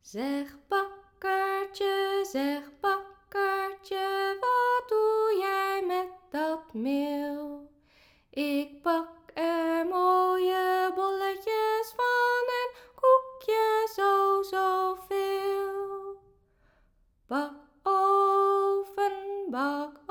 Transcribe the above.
Zeg bakkertje, wat doe jij met dat meel? Ik bak er mooie bolletjes van en koekjes o zoveel. Bak oven, bak